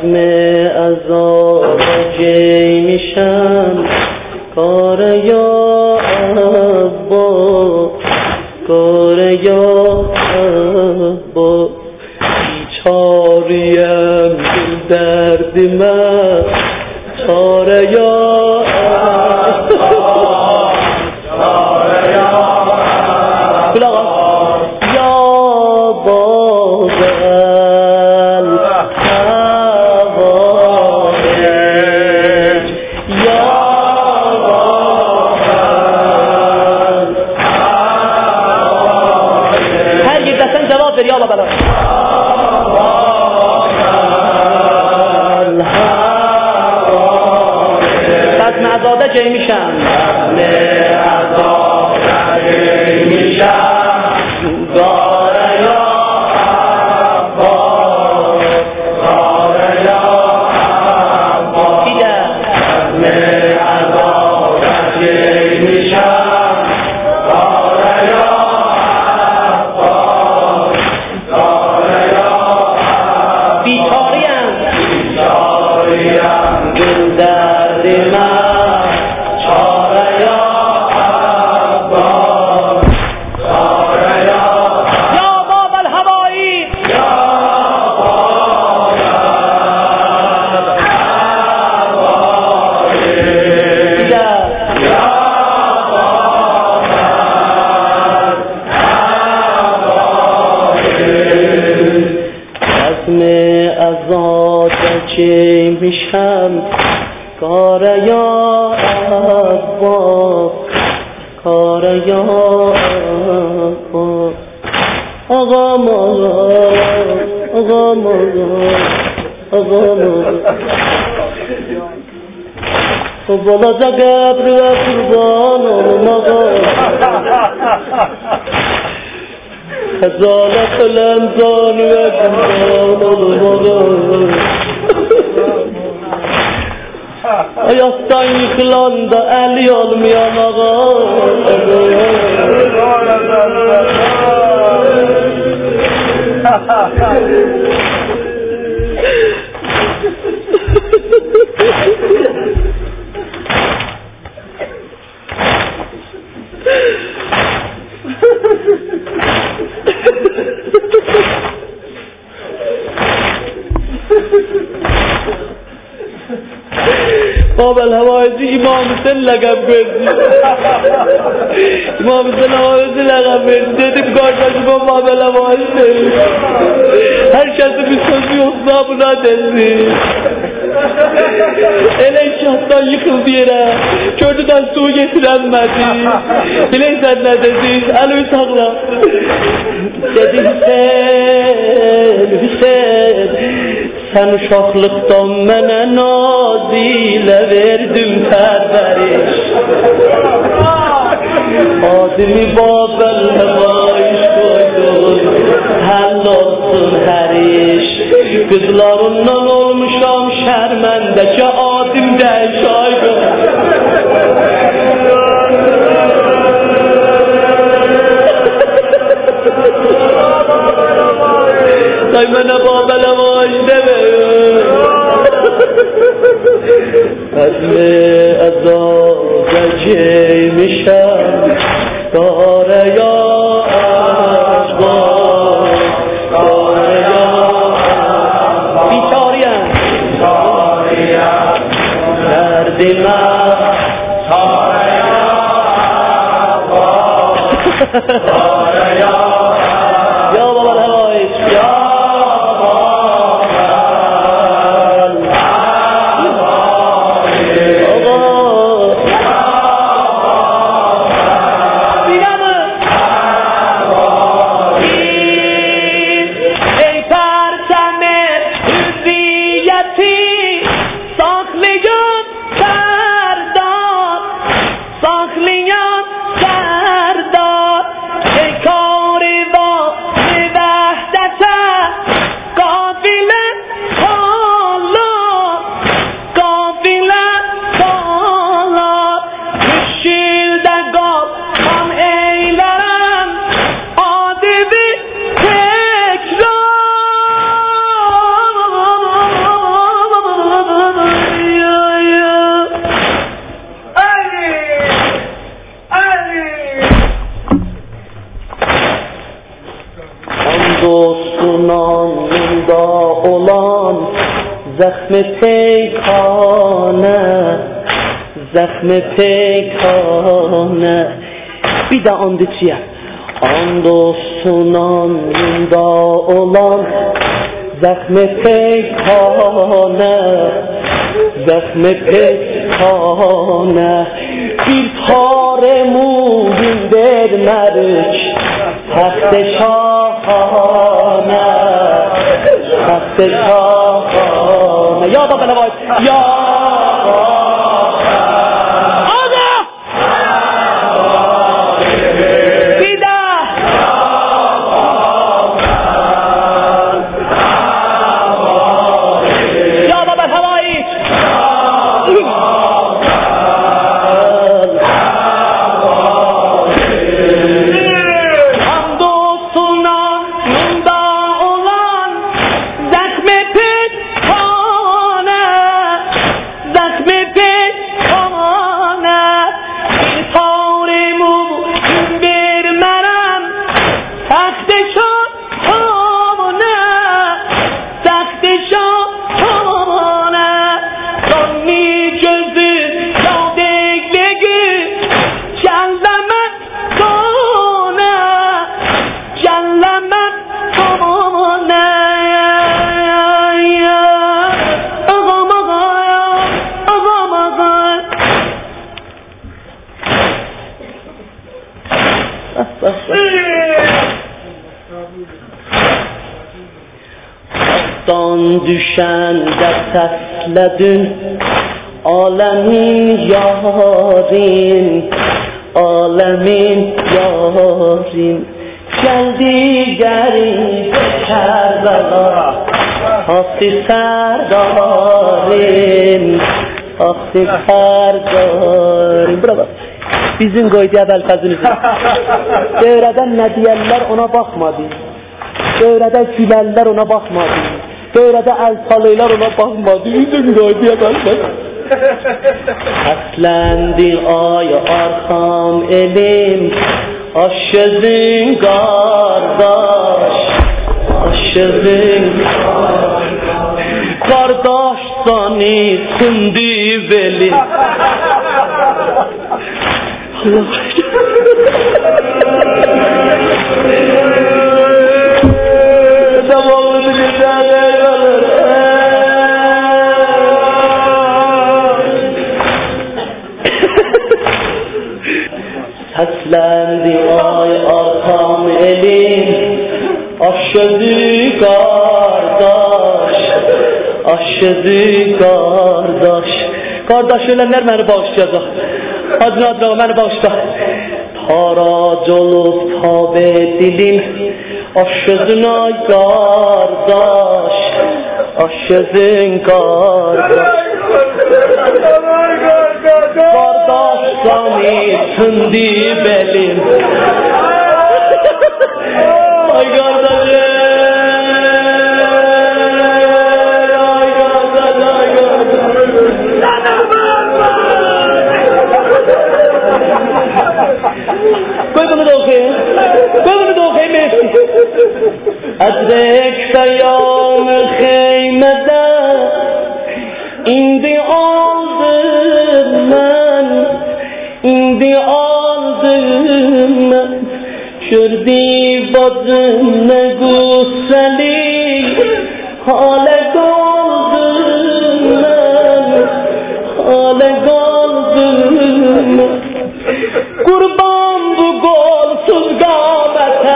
بزم عذاب جی میشم کار یا عبا کار یا عبا بیچاریم دل درد من چاره یا عبا چاره یا عبا یا بازل حوایج یا بازل حوایج هر یک دستن جواب داری آبا بلا بزم عزاده جی میشم بزم عزاده جی میشم گاره یا عباس گاره یا عباس بزم عزاده جی میشم گاره یا عباس گاره یا عباس بیچاریم دل درد من چاره یا عباس چاره یا باب الهوایی یا باب الهوایی یا باب الهوایی بزم عزاده چی میشم کار یا عباس کار یا عباس آقا ماغا آقا ماغا آقا ماغا بالا جا قبر و قربان ماغا خزالت لنزان و قربان ماغا ayaktan yıkılan da eli olmayan ağa باب الهوایزی امام حسین لقب verdi. امام حسین havayzi لقب verdi. Dedim kardeşim o bab الهوایzi. Herkesin bir sözü yoksa buna desin. Ele inşaattan yıkıldı yere. Kördüden su getirenmedi. Bileysen ne dedi? Elimi sakla. Dedi Hüseyin sen uşaqlıqdan mənə nazilə verdim pərvəriş adimi Babel həvaiş qoydun həll olsun hər iş qızlarından olmuşam şərməndəcə adim dəş aydın Ay mənə Babel həvaiş demə بزم عزاده جی میشم کاره یا عباس کاره یا بیچاریم درد من کاره یا عباس کاره یا بابا الهوایج یا sunanında olan zəxmi peykhanə, zəxmi peykhanə. Bir də and içiyəm. And sunanında olan zəxmi peykhanə, zəxmi peykhanə. Bir tare muğin vermərik təxt şahanə, təxt şahanə. Ya da belə var, ya düşəndə səslədin aləmin yarim, aləmin yarim. Gəldi qərib Kərbəla, Haqq sərdarim, Haqq sərdarim. Bravo. Bizim qoydu Əbəlfəzlimizin. Dövrədən nə deyərlər ona baxmadı. Dövrədə gülərlər ona baxmadı. Dövrədə əl salıylar ona baxmadı. Bizim qoydu Əbəlfəzlim. Əsləndi ay arxam elim, aşızın qardaş, aşızın qardaş sani sündü belim. Allah zavallı güzeller alır. Səsləndi ay arxam elim, aşıdı qardaş, aşıdı qardaş. Qardaş ölənlər məni bağışlayacaq. Hacı Nadir məni bağışla. Tarac olub tabe dilim, aşızın ay qardaş, aşızın qardaş. Qardaş sani sündü belim. Ay qardaşım, ay qardaş, ay Qoy bunu da oxuyun. Qoy bunu da oxuyun. Ədrək fəyam xeymədə İndi aldım mən, indi aldım mən. Gördü bacım nə qüssəli, halə qaldım mən, halə qaldım mən. Qurban bu qolsuz qamətə,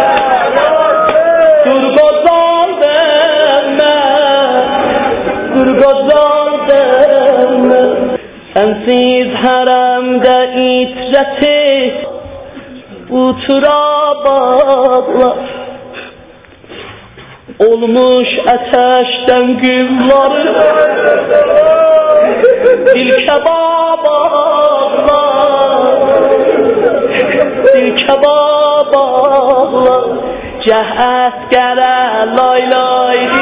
dur qozaldım mən, dur qozaldım mən. Sənsiz hərəmdə itrəti, uturabadlar. Olmuş ətəşdən gülları, dil kebablar, dil kebablar. Cəhət qərə lay lay